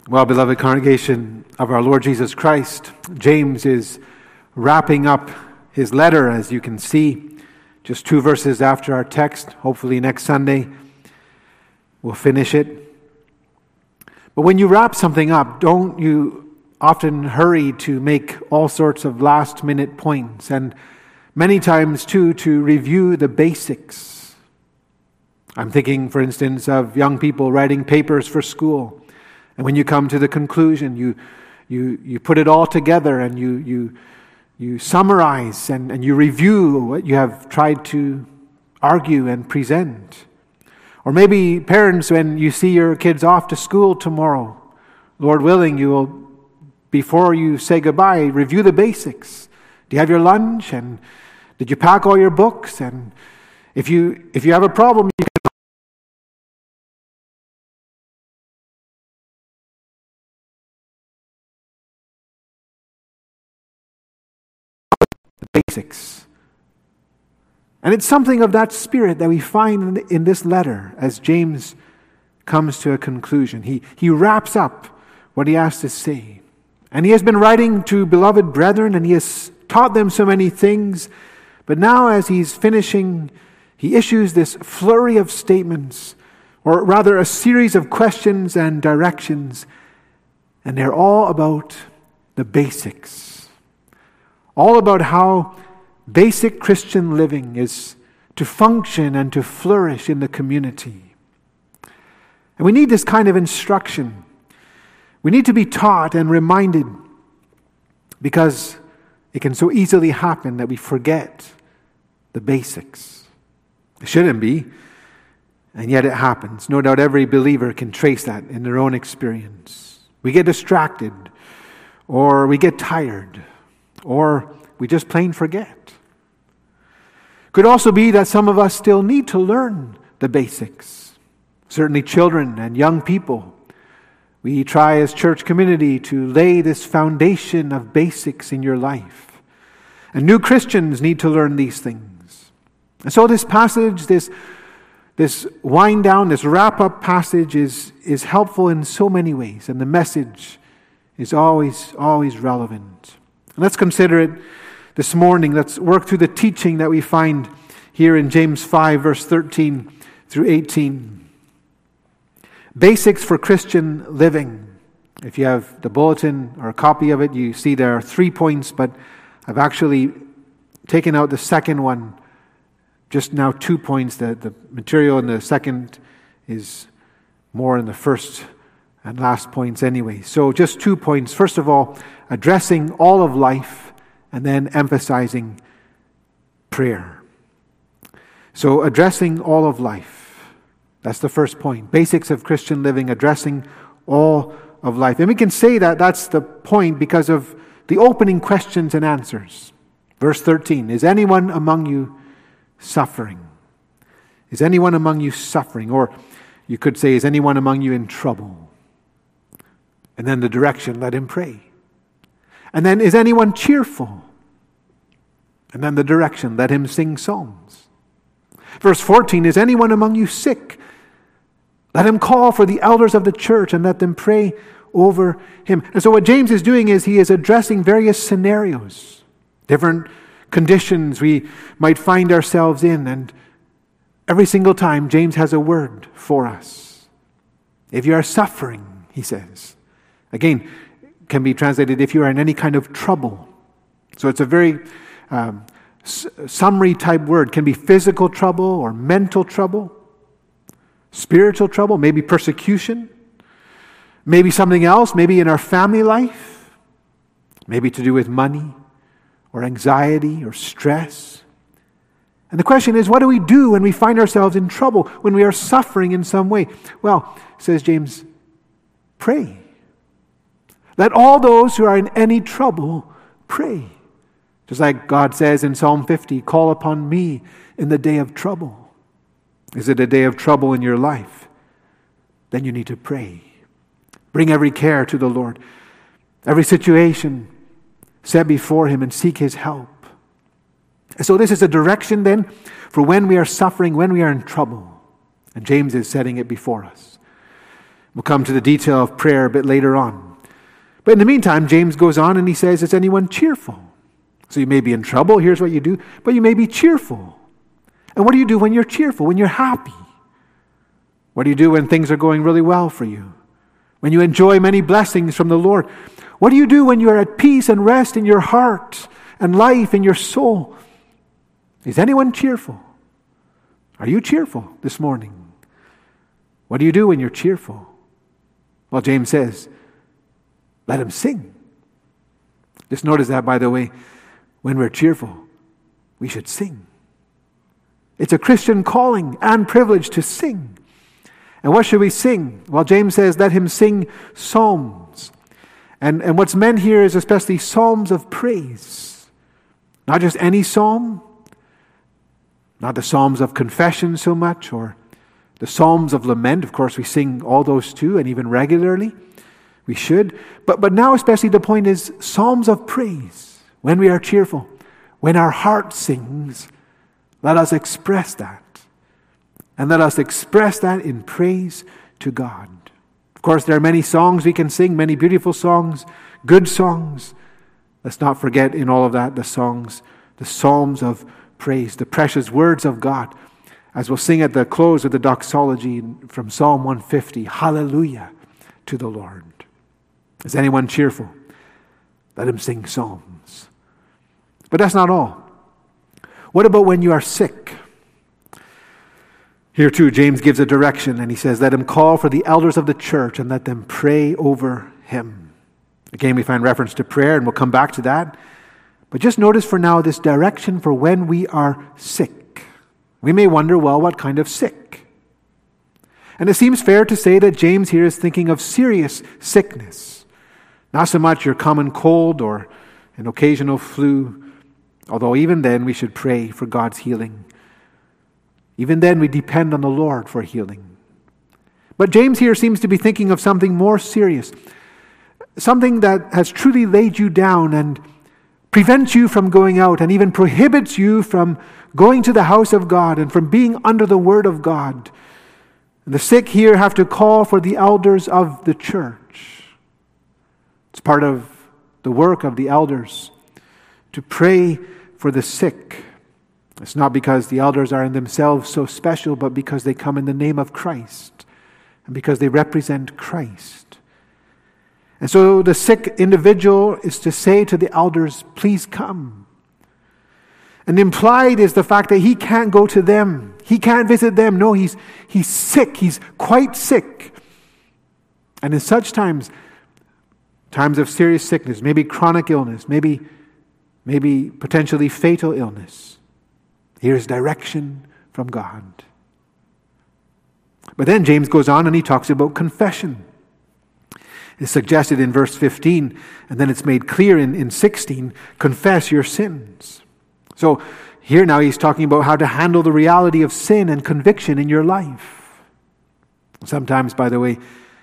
Well, beloved congregation of our Lord Jesus Christ, James is wrapping up his letter, as you can see, just 2 verses after our text. Hopefully next Sunday we'll finish it. But when you wrap something up, don't you often hurry to make all sorts of last-minute points, and many times, too, to review the basics? I'm thinking, for instance, of young people writing papers for school. And when you come to the conclusion, you put it all together and you summarize and you review what you have tried to argue and present. Or maybe parents, when you see your kids off to school tomorrow, Lord willing, you will, before you say goodbye, review the basics. Do you have your lunch? And did you pack all your books? And if you have a problem, you can basics. And it's something of that spirit that we find in this letter as James comes to a conclusion. He wraps up what he has to say. And he has been writing to beloved brethren, and he has taught them so many things. But now as he's finishing, he issues this flurry of statements, or rather a series of questions and directions. And they're all about the basics. All about how basic Christian living is to function and to flourish in the community. And we need this kind of instruction. We need to be taught and reminded, because it can so easily happen that we forget the basics. It shouldn't be, and yet it happens. No doubt every believer can trace that in their own experience. We get distracted, or we get tired, or we just plain forget. Could also be that some of us still need to learn the basics. Certainly children and young people. We try as church community to lay this foundation of basics in your life. And new Christians need to learn these things. And so this passage, this wind down, this wrap-up passage is helpful in so many ways. And the message is always relevant. Let's consider it this morning. Let's work through the teaching that we find here in James 5, verse 13 through 18. Basics for Christian living. If you have the bulletin or a copy of it, you see there are 3 points, but I've actually taken out the second one. Just now 2 points. The material in the second is more in the first and last points anyway. So just 2 points. First of all, addressing all of life, and then emphasizing prayer. So addressing all of life. That's the first point. Basics of Christian living, addressing all of life. And we can say that that's the point because of the opening questions and answers. Verse 13, is anyone among you suffering? Is anyone among you suffering? Or you could say, is anyone among you in trouble? And then the direction, let him pray. And then, is anyone cheerful? And then the direction, let him sing psalms. Verse 14, is anyone among you sick? Let him call for the elders of the church and let them pray over him. And so what James is doing is he is addressing various scenarios, different conditions we might find ourselves in. And every single time, James has a word for us. If you are suffering, he says. Again, can be translated if you are in any kind of trouble. So it's a very summary type word. Can be physical trouble or mental trouble, spiritual trouble, maybe persecution, maybe something else, maybe in our family life, maybe to do with money or anxiety or stress. And the question is, what do we do when we find ourselves in trouble, when we are suffering in some way? Well, says James, pray. Let all those who are in any trouble pray. Just like God says in Psalm 50, call upon me in the day of trouble. Is it a day of trouble in your life? Then you need to pray. Bring every care to the Lord. Every situation set before him and seek his help. And so this is a direction then for when we are suffering, when we are in trouble. And James is setting it before us. We'll come to the detail of prayer a bit later on. But in the meantime, James goes on and he says, is anyone cheerful? So you may be in trouble, here's what you do, but you may be cheerful. And what do you do when you're cheerful, when you're happy? What do you do when things are going really well for you? When you enjoy many blessings from the Lord? What do you do when you're at peace and rest in your heart and life in your soul? Is anyone cheerful? Are you cheerful this morning? What do you do when you're cheerful? Well, James says, let him sing. Just notice that, by the way, when we're cheerful, we should sing. It's a Christian calling and privilege to sing. And what should we sing? Well, James says, let him sing psalms. And what's meant here is especially psalms of praise. Not just any psalm, not the psalms of confession so much, or the psalms of lament. Of course, we sing all those too, and even regularly. We should. But now especially the point is psalms of praise. When we are cheerful, when our heart sings, let us express that. And let us express that in praise to God. Of course, there are many songs we can sing, many beautiful songs, good songs. Let's not forget in all of that the songs, the psalms of praise, the precious words of God. As we'll sing at the close of the doxology from Psalm 150, hallelujah to the Lord. Is anyone cheerful? Let him sing psalms. But that's not all. What about when you are sick? Here too, James gives a direction and he says, let him call for the elders of the church and let them pray over him. Again, we find reference to prayer and we'll come back to that. But just notice for now this direction for when we are sick. We may wonder, well, what kind of sick? And it seems fair to say that James here is thinking of serious sickness. Not so much your common cold or an occasional flu, although even then we should pray for God's healing. Even then we depend on the Lord for healing. But James here seems to be thinking of something more serious. Something that has truly laid you down and prevents you from going out and even prohibits you from going to the house of God and from being under the word of God. And the sick here have to call for the elders of the church. It's part of the work of the elders to pray for the sick. It's not because the elders are in themselves so special, but because they come in the name of Christ and because they represent Christ. And so the sick individual is to say to the elders, please come. And implied is the fact that he can't go to them. He can't visit them. No, he's sick. He's quite sick. And in such times of serious sickness, maybe chronic illness, maybe potentially fatal illness, here's direction from God. But then James goes on and he talks about confession. It's suggested in verse 15, and then it's made clear in 16, confess your sins. So here now he's talking about how to handle the reality of sin and conviction in your life. Sometimes, by the way,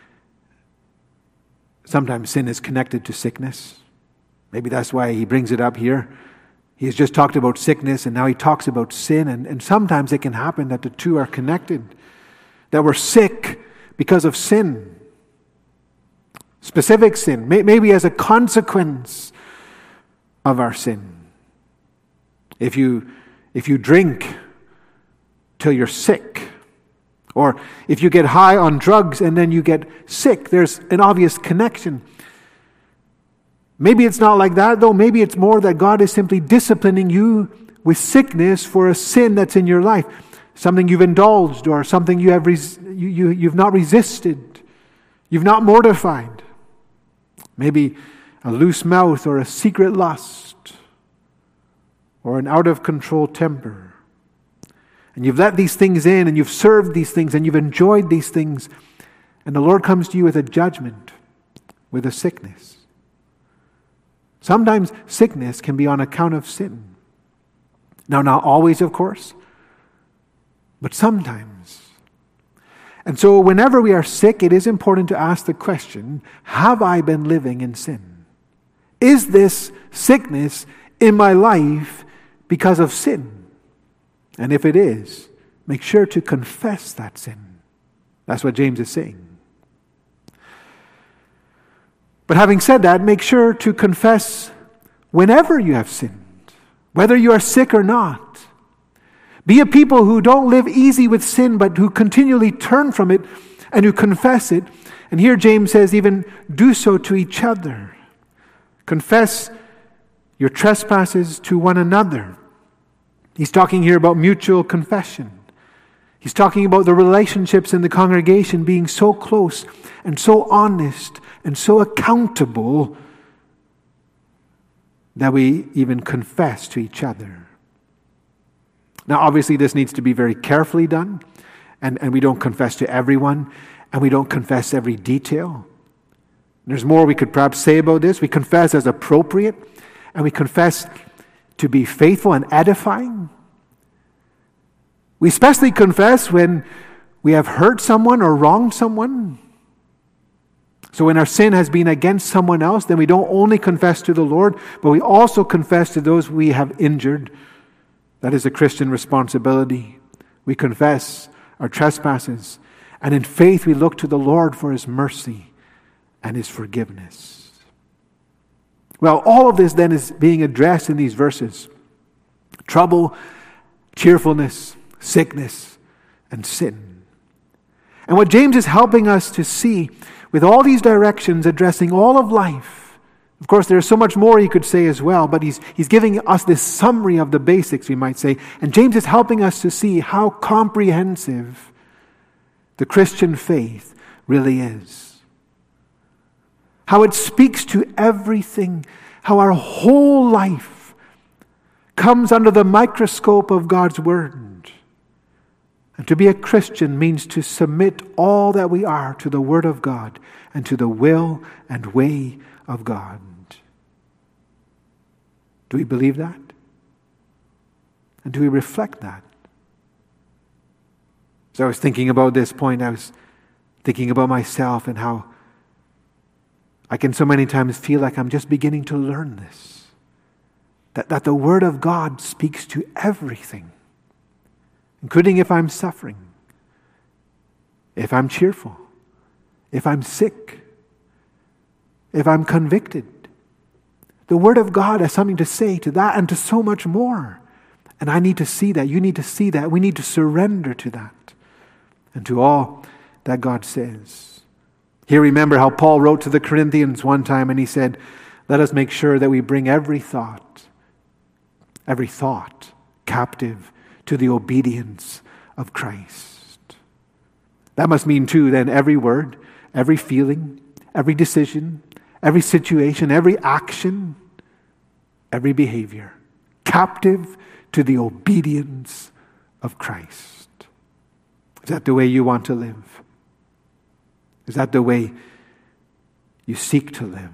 sometimes sin is connected to sickness. Maybe that's why he brings it up here. He has just talked about sickness and now he talks about sin. And sometimes it can happen that the two are connected. That we're sick because of sin. Specific sin. Maybe as a consequence of our sin. If you drink till you're sick. Or if you get high on drugs and then you get sick. There's an obvious connection. Maybe it's not like that, though. Maybe it's more that God is simply disciplining you with sickness for a sin that's in your life. Something you've indulged or something you've not resisted. You've not mortified. Maybe a loose mouth or a secret lust or an out-of-control temper. And you've let these things in and you've served these things and you've enjoyed these things. And the Lord comes to you with a judgment, with a sickness. Sometimes sickness can be on account of sin. Now, not always, of course, but sometimes. And so whenever we are sick, it is important to ask the question, have I been living in sin? Is this sickness in my life because of sin? And if it is, make sure to confess that sin. That's what James is saying. But having said that, make sure to confess whenever you have sinned, whether you are sick or not. Be a people who don't live easy with sin, but who continually turn from it and who confess it. And here James says, even do so to each other. Confess your trespasses to one another. He's talking here about mutual confession. He's talking about the relationships in the congregation being so close and so honest and so accountable that we even confess to each other. Now, obviously, this needs to be very carefully done, and we don't confess to everyone, and we don't confess every detail. There's more we could perhaps say about this. We confess as appropriate, and we confess to be faithful and edifying. We especially confess when we have hurt someone or wronged someone. So when our sin has been against someone else, then we don't only confess to the Lord, but we also confess to those we have injured. That is a Christian responsibility. We confess our trespasses, and in faith we look to the Lord for His mercy and His forgiveness. Well, all of this then is being addressed in these verses. Trouble, cheerfulness, sickness, and sin. And what James is helping us to see with all these directions addressing all of life, of course there's so much more he could say as well, but he's giving us this summary of the basics, we might say. And James is helping us to see how comprehensive the Christian faith really is. How it speaks to everything, how our whole life comes under the microscope of God's Word. And to be a Christian means to submit all that we are to the Word of God and to the will and way of God. Do we believe that? And do we reflect that? As I was thinking about this point, I was thinking about myself and how I can so many times feel like I'm just beginning to learn this. That the Word of God speaks to everything, including if I'm suffering, if I'm cheerful, if I'm sick, if I'm convicted. The Word of God has something to say to that and to so much more. And I need to see that. You need to see that. We need to surrender to that and to all that God says. Here, remember how Paul wrote to the Corinthians one time and he said, let us make sure that we bring every thought captive to the obedience of Christ. That must mean too then every word, every feeling, every decision, every situation, every action, every behavior, captive to the obedience of Christ. Is that the way you want to live? Is that the way you seek to live?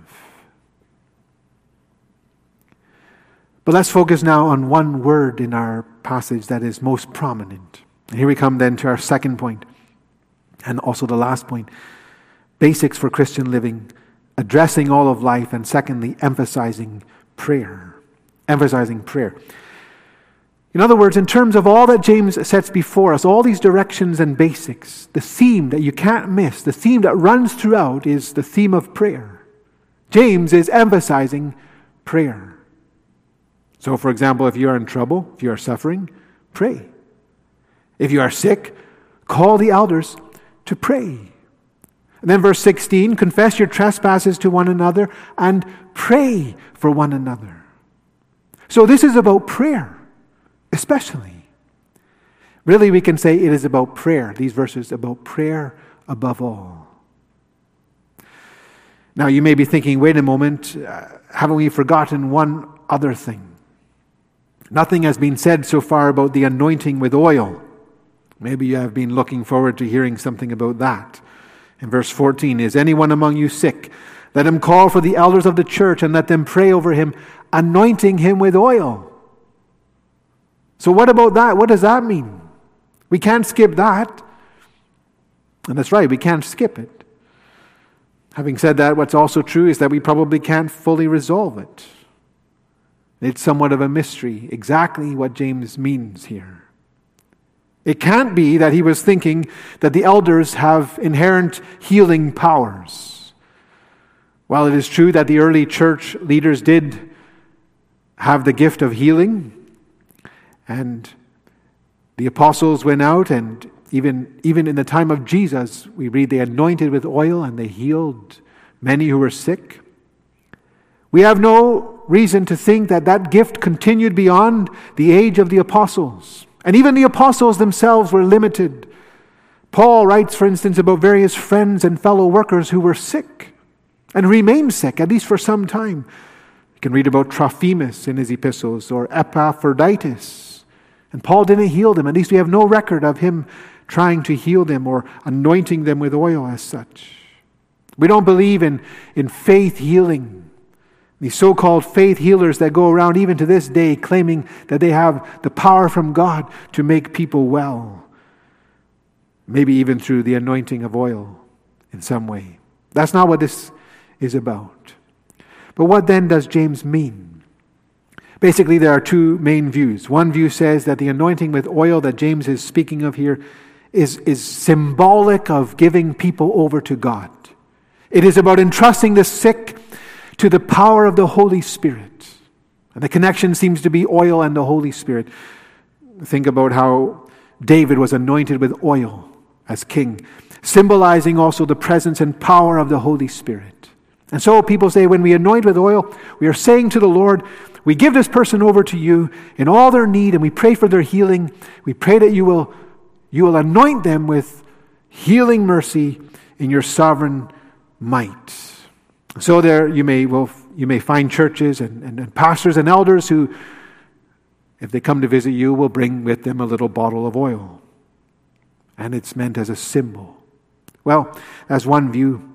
But let's focus now on one word in our passage that is most prominent. And here we come then to our second point, and also the last point. Basics for Christian living, addressing all of life, and secondly, emphasizing prayer. Emphasizing prayer. In other words, in terms of all that James sets before us, all these directions and basics, the theme that you can't miss, the theme that runs throughout is the theme of prayer. James is emphasizing prayer. So, for example, if you are in trouble, if you are suffering, pray. If you are sick, call the elders to pray. And then verse 16, confess your trespasses to one another and pray for one another. So this is about prayer, especially. Really, we can say it is about prayer, these verses, about prayer above all. Now, you may be thinking, wait a moment, haven't we forgotten one other thing? Nothing has been said so far about the anointing with oil. Maybe you have been looking forward to hearing something about that. In verse 14, is anyone among you sick? Let him call for the elders of the church and let them pray over him, anointing him with oil. So what about that? What does that mean? We can't skip that. And that's right, we can't skip it. Having said that, what's also true is that we probably can't fully resolve it. It's somewhat of a mystery, exactly what James means here. It can't be that he was thinking that the elders have inherent healing powers. While it is true that the early church leaders did have the gift of healing, and the apostles went out, and even in the time of Jesus, we read they anointed with oil and they healed many who were sick. We have no reason to think that that gift continued beyond the age of the apostles. And even the apostles themselves were limited. Paul writes, for instance, about various friends and fellow workers who were sick and remained sick, at least for some time. You can read about Trophimus in his epistles, or Epaphroditus. And Paul didn't heal them. At least we have no record of him trying to heal them or anointing them with oil as such. We don't believe in faith healing. These so-called faith healers that go around even to this day claiming that they have the power from God to make people well. Maybe even through the anointing of oil in some way. That's not what this is about. But what then does James mean? Basically, there are two main views. One view says that the anointing with oil that James is speaking of here is symbolic of giving people over to God. It is about entrusting the sick to the power of the Holy Spirit. And the connection seems to be oil and the Holy Spirit. Think about how David was anointed with oil as king, symbolizing also the presence and power of the Holy Spirit. And so people say when we anoint with oil, we are saying to the Lord, we give this person over to you in all their need, and we pray for their healing. We pray that you will anoint them with healing mercy in your sovereign might. So there you may find churches and pastors and elders who, if they come to visit you, will bring with them a little bottle of oil. And it's meant as a symbol. Well, that's one view.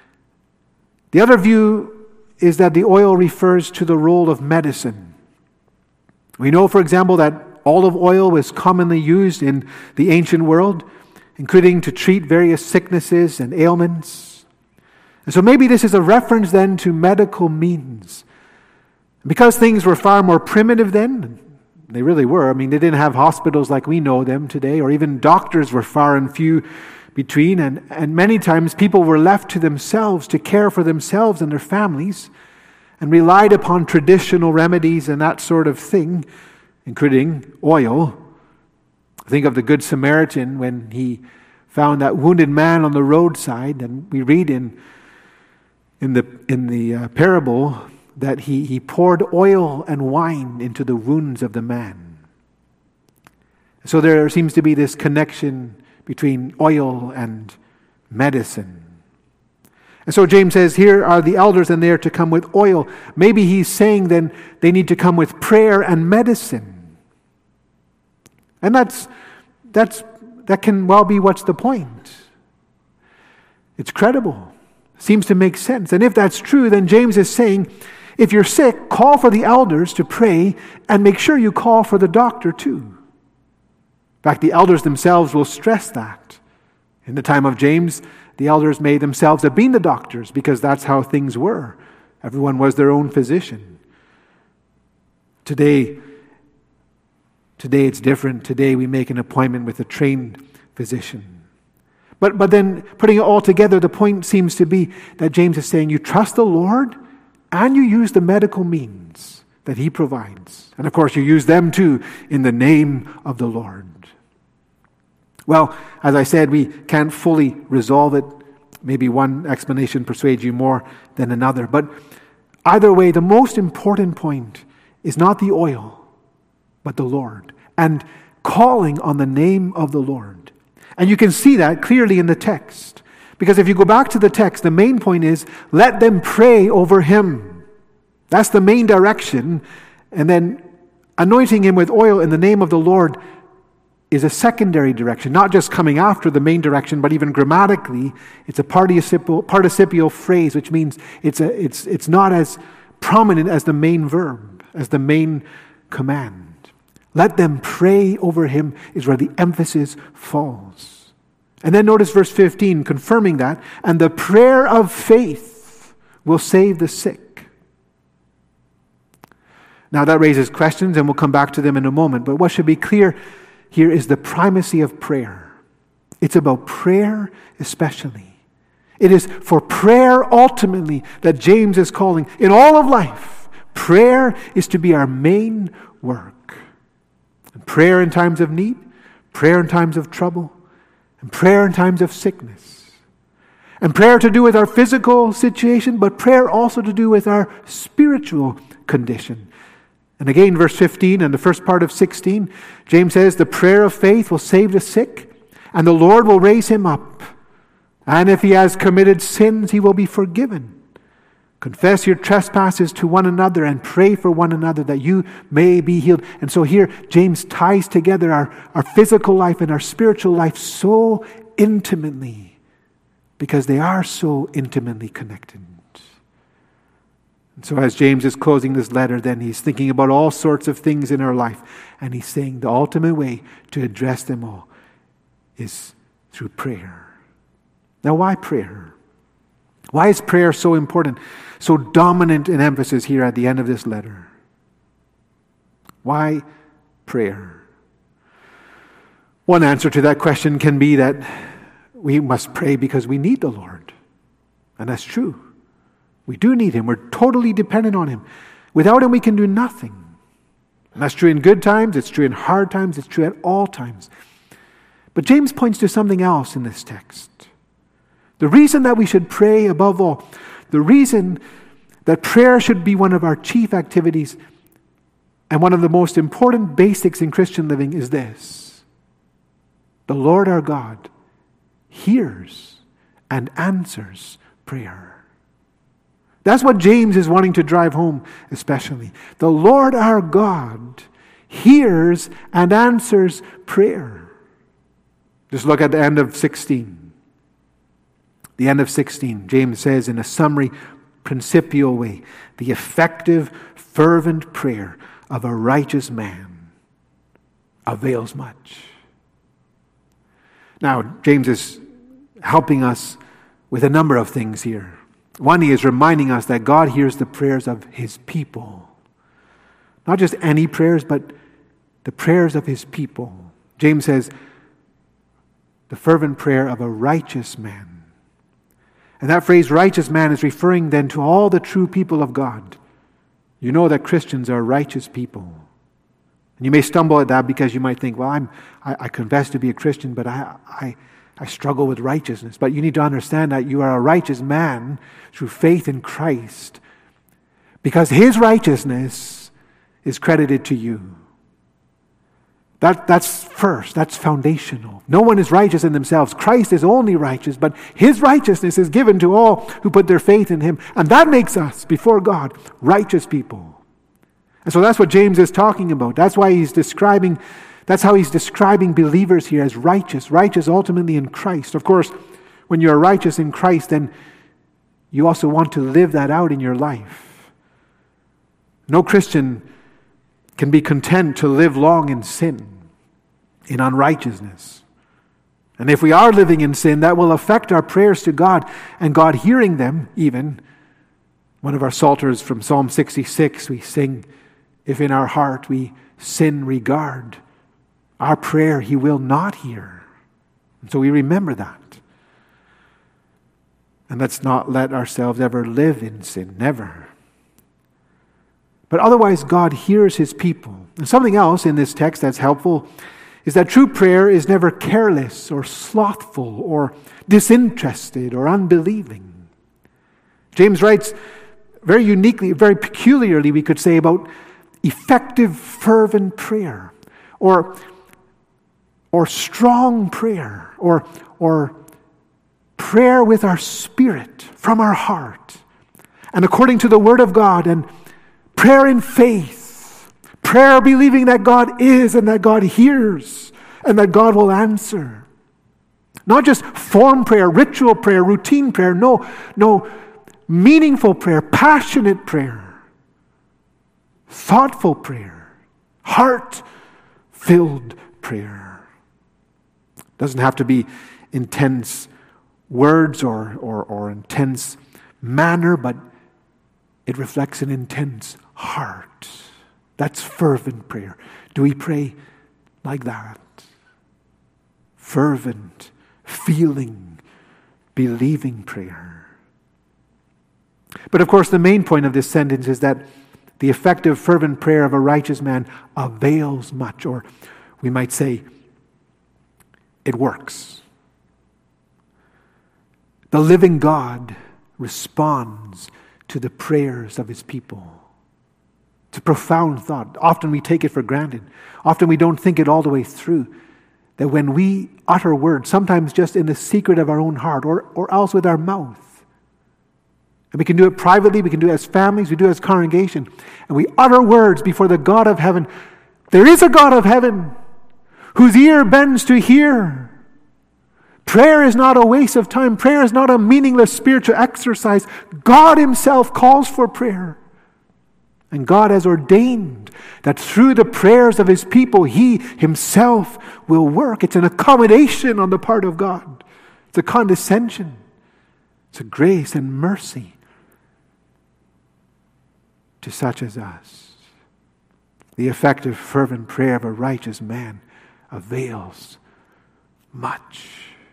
The other view is that the oil refers to the role of medicine. We know, for example, that olive oil was commonly used in the ancient world, including to treat various sicknesses and ailments. And so maybe this is a reference then to medical means. Because things were far more primitive then, they really were. I mean, they didn't have hospitals like we know them today, or even doctors were far and few between. And many times people were left to themselves to care for themselves and their families and relied upon traditional remedies and that sort of thing, including oil. Think of the Good Samaritan when he found that wounded man on the roadside, and we read in the parable that he poured oil and wine into the wounds of the man. So there seems to be this connection between oil and medicine. And so James says, here are the elders and they are to come with oil. Maybe he's saying then they need to come with prayer and medicine. And that can well be what's the point. It's credible. Seems to make sense. And if that's true, then James is saying, if you're sick, call for the elders to pray and make sure you call for the doctor too. In fact, the elders themselves will stress that. In the time of James, the elders may themselves have been the doctors because that's how things were. Everyone was their own physician. Today it's different. Today we make an appointment with a trained physician. But then putting it all together, the point seems to be that James is saying you trust the Lord and you use the medical means that He provides. And of course you use them too in the name of the Lord. Well, as I said, we can't fully resolve it. Maybe one explanation persuades you more than another. But either way, the most important point is not the oil, but the Lord. And calling on the name of the Lord. And you can see that clearly in the text. Because if you go back to the text, the main point is, let them pray over him. That's the main direction. And then anointing him with oil in the name of the Lord is a secondary direction. Not just coming after the main direction, but even grammatically, it's a participial phrase, which means it's not as prominent as the main verb, as the main command. Let them pray over him is where the emphasis falls. And then notice verse 15, confirming that. And the prayer of faith will save the sick. Now that raises questions, and we'll come back to them in a moment. But what should be clear here is the primacy of prayer. It's about prayer especially. It is for prayer ultimately that James is calling. In all of life, prayer is to be our main work. And prayer in times of need, prayer in times of trouble, and prayer in times of sickness. And prayer to do with our physical situation, but prayer also to do with our spiritual condition. And again, verse 15 and the first part of 16, James says, the prayer of faith will save the sick, and the Lord will raise him up. And if he has committed sins, he will be forgiven. Confess your trespasses to one another and pray for one another that you may be healed. And so here, James ties together our physical life and our spiritual life so intimately because they are so intimately connected. And so as James is closing this letter, then he's thinking about all sorts of things in our life. And he's saying the ultimate way to address them all is through prayer. Now, why prayer? Why is prayer so important, so dominant in emphasis here at the end of this letter? Why prayer? One answer to that question can be that we must pray because we need the Lord. And that's true. We do need Him. We're totally dependent on Him. Without Him, we can do nothing. And that's true in good times, it's true in hard times, it's true at all times. But James points to something else in this text. The reason that we should pray above all, the reason that prayer should be one of our chief activities and one of the most important basics in Christian living is this. The Lord our God hears and answers prayer. That's what James is wanting to drive home especially. The Lord our God hears and answers prayer. Just look at the end of 16. The end of 16, James says in a summary, principial way, the effective, fervent prayer of a righteous man avails much. Now, James is helping us with a number of things here. One, he is reminding us that God hears the prayers of His people. Not just any prayers, but the prayers of His people. James says, the fervent prayer of a righteous man. And that phrase, righteous man, is referring then to all the true people of God. You know that Christians are righteous people. And you may stumble at that because you might think, well, I confess to be a Christian, but I struggle with righteousness. But you need to understand that you are a righteous man through faith in Christ because His righteousness is credited to you. That's first. That's foundational. No one is righteous in themselves. Christ is only righteous, but His righteousness is given to all who put their faith in Him. And that makes us, before God, righteous people. And so that's what James is talking about. That's how he's describing believers here as righteous. Righteous ultimately in Christ. Of course, when you're righteous in Christ, then you also want to live that out in your life. No Christian can be content to live long in sin, in unrighteousness. And if we are living in sin, that will affect our prayers to God, and God hearing them even. One of our psalters from Psalm 66, we sing, if in our heart we sin regard, our prayer He will not hear. And so we remember that. And let's not let ourselves ever live in sin, never. But otherwise, God hears His people. And something else in this text that's helpful is that true prayer is never careless or slothful or disinterested or unbelieving. James writes very uniquely, very peculiarly, we could say, about effective, fervent prayer or strong prayer or prayer with our spirit, from our heart, and according to the Word of God, and prayer in faith, prayer believing that God is and that God hears and that God will answer. Not just form prayer, ritual prayer, routine prayer. No, meaningful prayer, passionate prayer, thoughtful prayer, heart-filled prayer. Doesn't have to be intense words or intense manner, but it reflects an intense heart. That's fervent prayer. Do we pray like that? Fervent, feeling believing prayer. But of course, the main point of this sentence is that the effective, fervent prayer of a righteous man avails much, or we might say, it works. The living God responds to the prayers of his people. It's a profound thought. Often we take it for granted. Often we don't think it all the way through. That when we utter words, sometimes just in the secret of our own heart, or else with our mouth, and we can do it privately, we can do it as families, we do it as congregation, and we utter words before the God of heaven. There is a God of heaven whose ear bends to hear. Prayer is not a waste of time. Prayer is not a meaningless spiritual exercise. God himself calls for prayer. And God has ordained that through the prayers of his people, he himself will work. It's an accommodation on the part of God. It's a condescension. It's a grace and mercy to such as us. The effective, fervent prayer of a righteous man avails much.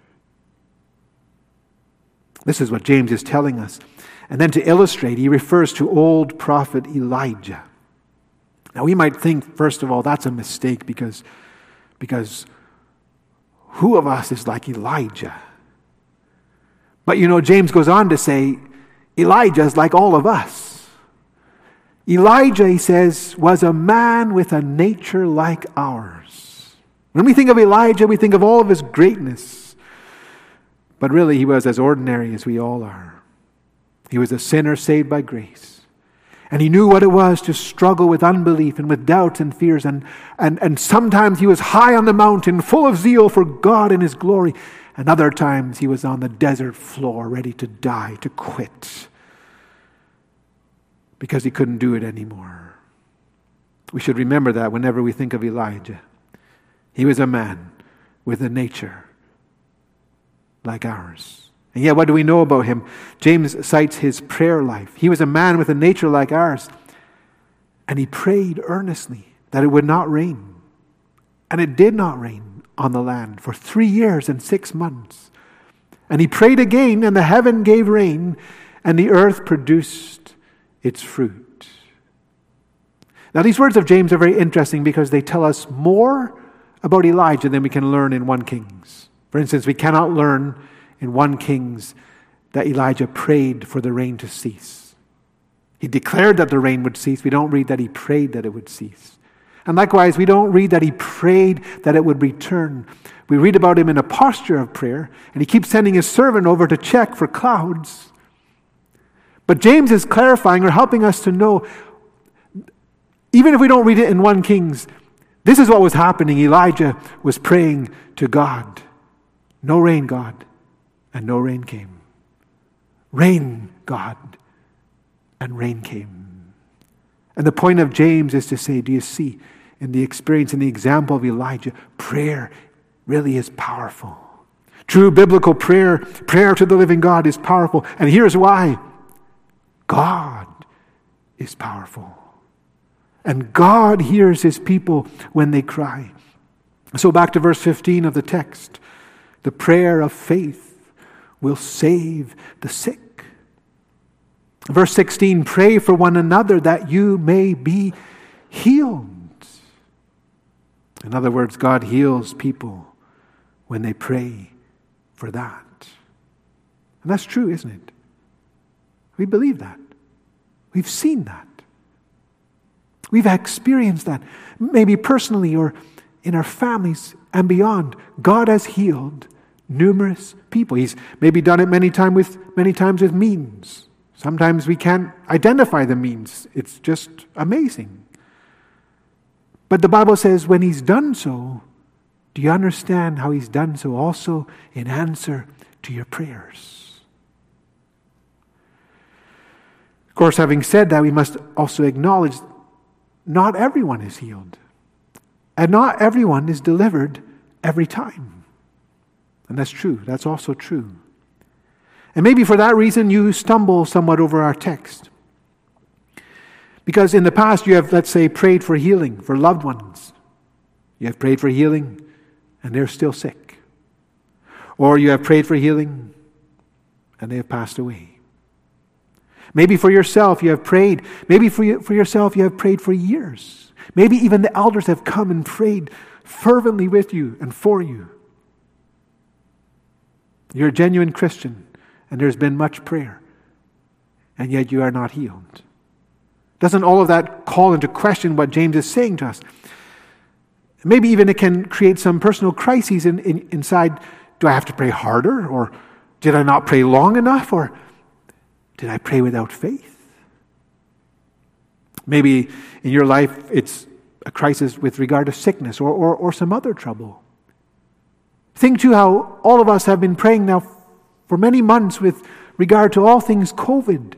This is what James is telling us. And then to illustrate, he refers to old prophet Elijah. Now we might think, first of all, that's a mistake because who of us is like Elijah? But James goes on to say, Elijah is like all of us. Elijah, he says, was a man with a nature like ours. When we think of Elijah, we think of all of his greatness. But really, he was as ordinary as we all are. He was a sinner saved by grace. And he knew what it was to struggle with unbelief and with doubts and fears. And sometimes he was high on the mountain, full of zeal for God and his glory. And other times he was on the desert floor, ready to die, to quit. Because he couldn't do it anymore. We should remember that whenever we think of Elijah. He was a man with a nature like ours. And yet, what do we know about him? James cites his prayer life. He was a man with a nature like ours. And he prayed earnestly that it would not rain. And it did not rain on the land for 3 years and 6 months. And he prayed again, and the heaven gave rain, and the earth produced its fruit. Now, these words of James are very interesting because they tell us more about Elijah than we can learn in 1 Kings. For instance, we cannot learn in 1 Kings that Elijah prayed for the rain to cease. He declared that the rain would cease. We don't read that he prayed that it would cease. And likewise, we don't read that he prayed that it would return. We read about him in a posture of prayer, and he keeps sending his servant over to check for clouds. But James is clarifying or helping us to know, even if we don't read it in 1 Kings, this is what was happening. Elijah was praying to God. No rain, God. And no rain came. Rain, God, and rain came. And the point of James is to say, do you see, in the experience, in the example of Elijah, prayer really is powerful. True biblical prayer to the living God is powerful. And here's why. God is powerful. And God hears his people when they cry. So back to verse 15 of the text. The prayer of faith will save the sick. Verse 16, pray for one another that you may be healed. In other words, God heals people when they pray for that. And that's true, isn't it? We believe that. We've seen that. We've experienced that, maybe personally or in our families and beyond. God has healed numerous people. He's maybe done it many times with means. Sometimes we can't identify the means. It's just amazing. But the Bible says when he's done so, do you understand how he's done so also in answer to your prayers? Of course, having said that, we must also acknowledge not everyone is healed. And not everyone is delivered every time. And that's true. That's also true. And maybe for that reason you stumble somewhat over our text. Because in the past you have, let's say, prayed for healing for loved ones. You have prayed for healing and they're still sick. Or you have prayed for healing and they have passed away. Maybe for yourself you have prayed. Maybe for yourself you have prayed for years. Maybe even the elders have come and prayed fervently with you and for you. You're a genuine Christian, and there's been much prayer, and yet you are not healed. Doesn't all of that call into question what James is saying to us? Maybe even it can create some personal crises inside. Do I have to pray harder? Or did I not pray long enough? Or did I pray without faith? Maybe in your life it's a crisis with regard to sickness or some other trouble. Think too how all of us have been praying now for many months with regard to all things COVID.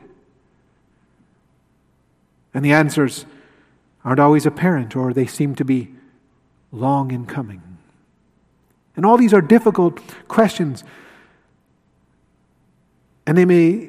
And the answers aren't always apparent, or they seem to be long in coming. And all these are difficult questions, and they may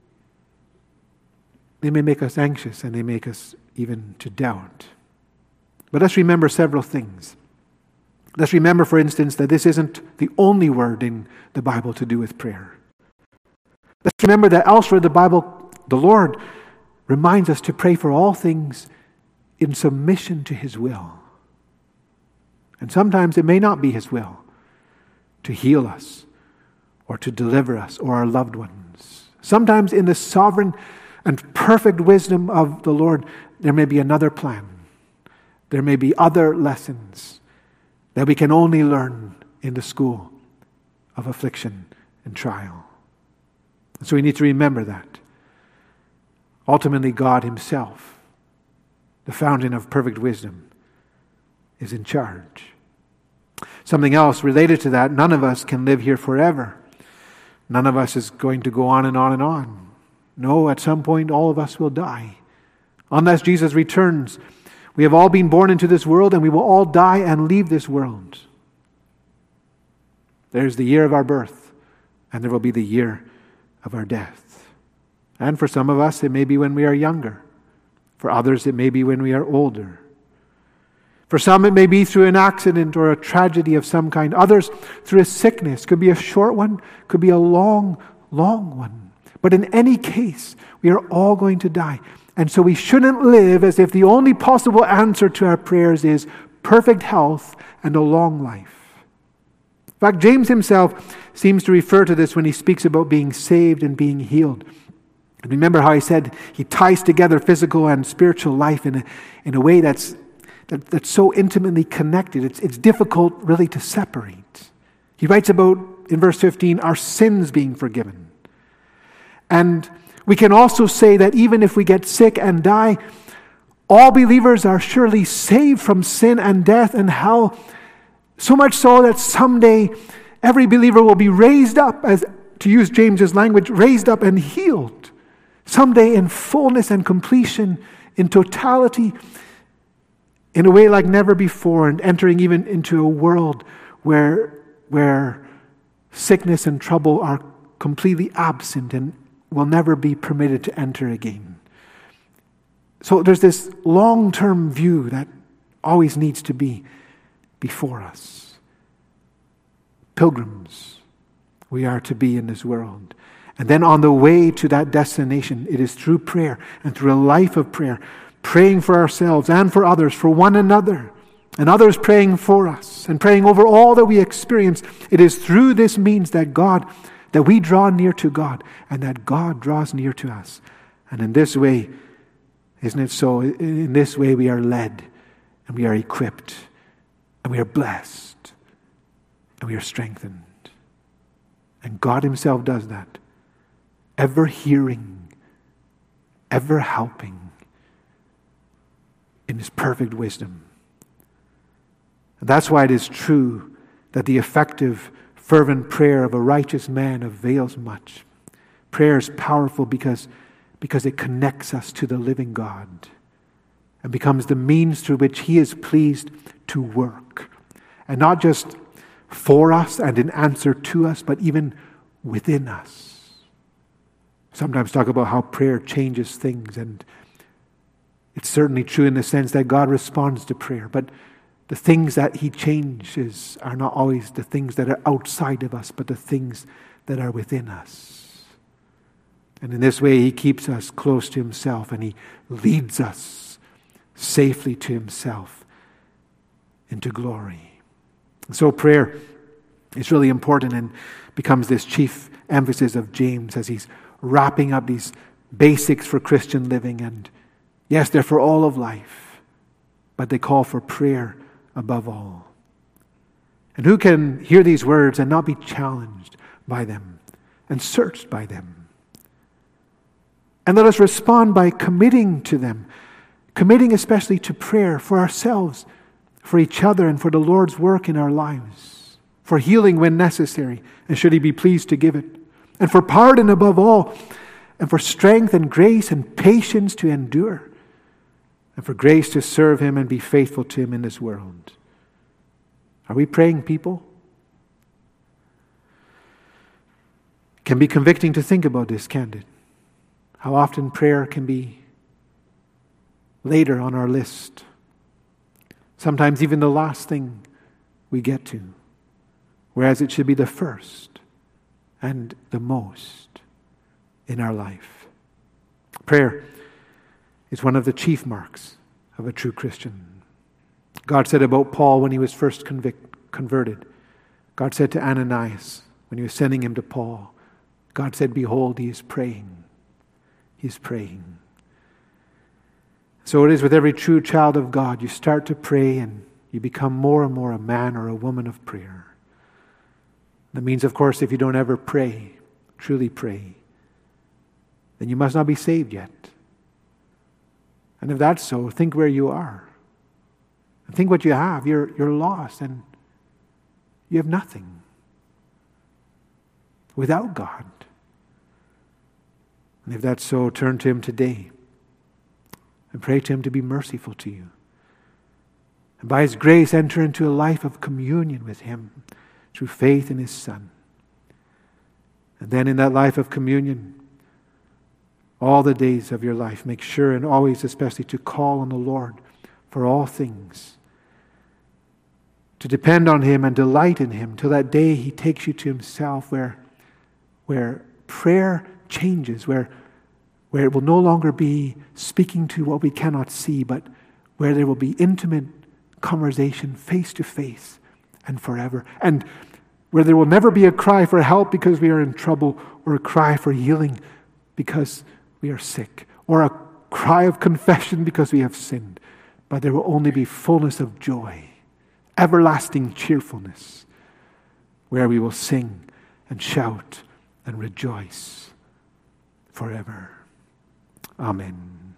make us anxious, and they make us even to doubt. But let's remember several things. Let's remember, for instance, that this isn't the only word in the Bible to do with prayer. Let's remember that elsewhere in the Bible, the Lord reminds us to pray for all things in submission to His will. And sometimes it may not be His will to heal us or to deliver us or our loved ones. Sometimes in the sovereign and perfect wisdom of the Lord, there may be another plan. There may be other lessons that we can only learn in the school of affliction and trial. And so we need to remember that. Ultimately, God Himself, the fountain of perfect wisdom, is in charge. Something else related to that, none of us can live here forever. None of us is going to go on and on and on. No, at some point all of us will die. Unless Jesus returns, we have all been born into this world and we will all die and leave this world. There's the year of our birth, and there will be the year of our death. And for some of us, it may be when we are younger. For others, it may be when we are older. For some, it may be through an accident or a tragedy of some kind. Others, through a sickness. Could be a short one, could be a long, long one. But in any case, we are all going to die. And so we shouldn't live as if the only possible answer to our prayers is perfect health and a long life. In fact, James himself seems to refer to this when he speaks about being saved and being healed. And remember how he said he ties together physical and spiritual life in a way that's so intimately connected. It's difficult really to separate. He writes about, in verse 15, our sins being forgiven. And we can also say that even if we get sick and die, all believers are surely saved from sin and death and hell, so much so that someday every believer will be raised up, as to use James's language, raised up and healed. Someday in fullness and completion, in totality, in a way like never before, and entering even into a world where sickness and trouble are completely absent and will never be permitted to enter again. So there's this long-term view that always needs to be before us. Pilgrims, we are to be in this world. And then on the way to that destination, it is through prayer and through a life of prayer, praying for ourselves and for others, for one another, and others praying for us and praying over all that we experience. It is through this means that we draw near to God and that God draws near to us. And in this way, isn't it so? In this way we are led and we are equipped and we are blessed and we are strengthened. And God Himself does that. Ever hearing, ever helping in His perfect wisdom. And that's why it is true that the effective, fervent prayer of a righteous man avails much. Prayer is powerful because it connects us to the living God and becomes the means through which He is pleased to work. And not just for us and in answer to us, but even within us. Sometimes talk about how prayer changes things, and it's certainly true in the sense that God responds to prayer, but the things that He changes are not always the things that are outside of us, but the things that are within us. And in this way, he keeps us close to himself, and he leads us safely to himself into glory. And so prayer is really important and becomes this chief emphasis of James as he's wrapping up these basics for Christian living. And yes, they're for all of life, but they call for prayer above all. And who can hear these words and not be challenged by them and searched by them? And let us respond by committing to them, committing especially to prayer for ourselves, for each other, and for the Lord's work in our lives, for healing when necessary, and should he be pleased to give it, and for pardon above all, and for strength and grace and patience to endure, and for grace to serve him and be faithful to him in this world. Are we praying people? It can be convicting to think about this, can't it? How often prayer can be later on our list. Sometimes even the last thing we get to, whereas it should be the first and the most in our life. Prayer is one of the chief marks of a true Christian. God said about Paul when he was first converted, God said to Ananias when he was sending him to Paul, God said, "Behold, he is praying." He is praying. So it is with every true child of God. You start to pray and you become more and more a man or a woman of prayer. That means, of course, if you don't ever pray, truly pray, then you must not be saved yet. And if that's so, think where you are. And think what you have. You're lost and you have nothing without God. And if that's so, turn to him today and pray to him to be merciful to you. And by his grace, enter into a life of communion with him through faith in his Son. And then in that life of communion, all the days of your life, make sure and always especially to call on the Lord for all things, to depend on him and delight in him till that day he takes you to himself where prayer changes, where it will no longer be speaking to what we cannot see, but where there will be intimate conversation face to face and forever, and where there will never be a cry for help because we are in trouble, or a cry for healing because we are sick, or a cry of confession because we have sinned, but there will only be fullness of joy, everlasting cheerfulness, where we will sing and shout and rejoice forever. Amen.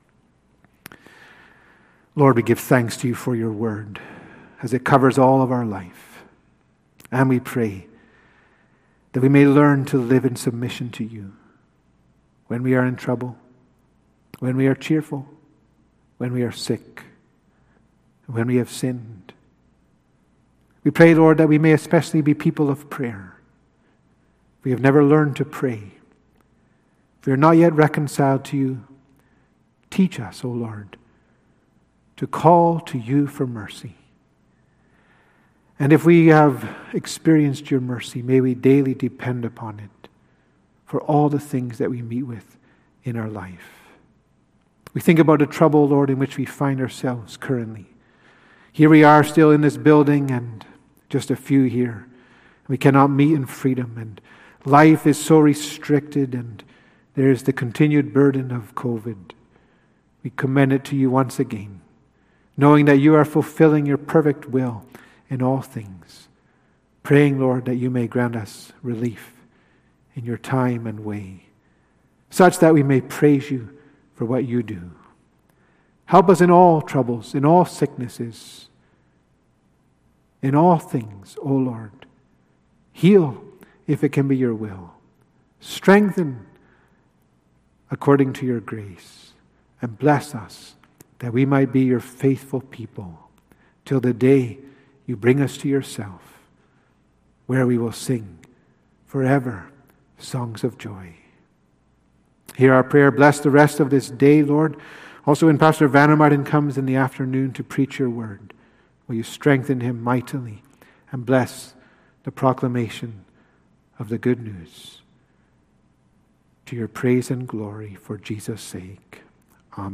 Lord, we give thanks to you for your word as it covers all of our life. And we pray that we may learn to live in submission to you when we are in trouble, when we are cheerful, when we are sick, when we have sinned. We pray, Lord, that we may especially be people of prayer. We have never learned to pray. If we are not yet reconciled to you, teach us, O Lord, to call to you for mercy. And if we have experienced your mercy, may we daily depend upon it for all the things that we meet with in our life. We think about the trouble, Lord, in which we find ourselves currently. Here we are still in this building and just a few here. We cannot meet in freedom, and life is so restricted, and there is the continued burden of COVID. We commend it to you once again, knowing that you are fulfilling your perfect will in all things. Praying, Lord, that you may grant us relief in your time and way, such that we may praise you for what you do. Help us in all troubles, in all sicknesses, in all things, O Lord. Heal if it can be your will. Strengthen according to your grace, and bless us that we might be your faithful people till the day you bring us to yourself, where we will sing forever songs of joy. Hear our prayer. Bless the rest of this day, Lord. Also, when Pastor Van Martin comes in the afternoon to preach your word, will you strengthen him mightily and bless the proclamation of the good news. to your praise and glory for Jesus' sake.